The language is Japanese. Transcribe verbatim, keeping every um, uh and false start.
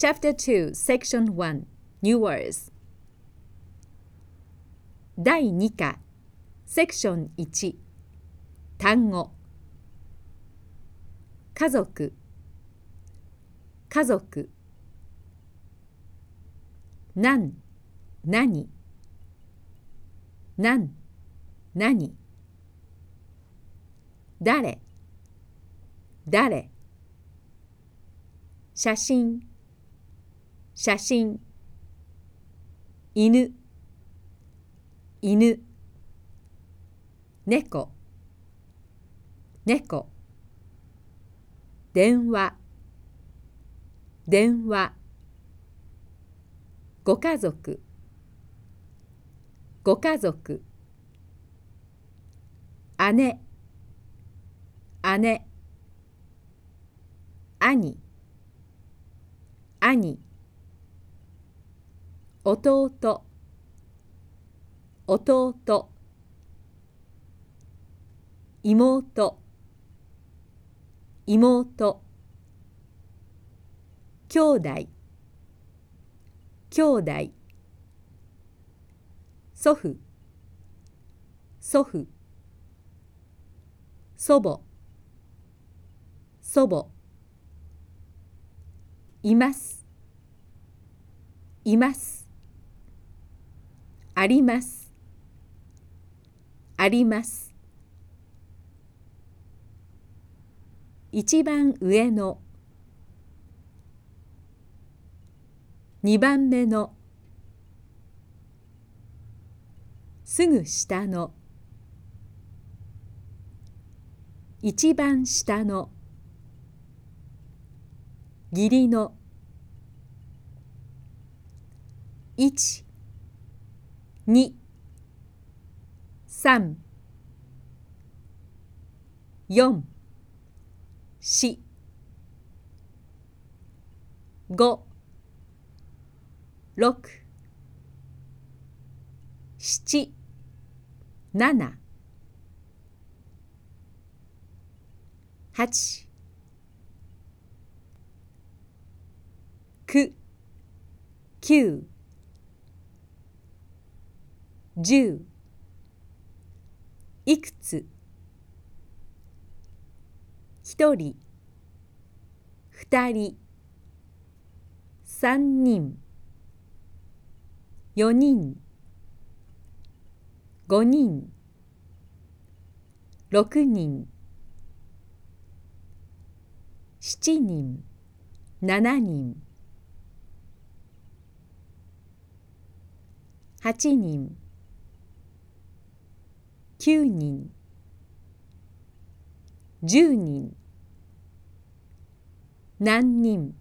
Chapter two, Section one, New Words だいに課 Sectionいち 単語家族家族なん何なん何誰誰写真写真犬犬猫猫電話電話ご家族ご家族姉姉兄兄弟弟妹妹兄弟兄弟祖父祖父祖母祖母いますいますありますあります一番上の二番目のすぐ下の一番下の義理のいち、に、さん、よん、し、ご、ろく、しち、なな、はち、く、きゅう、じゅう、いくつ、ひとり、ふたり、さんにん、よにん、ごにん、ろくにん、しちにん、ななにん、はちにん、きゅうにん、じゅうにん、何人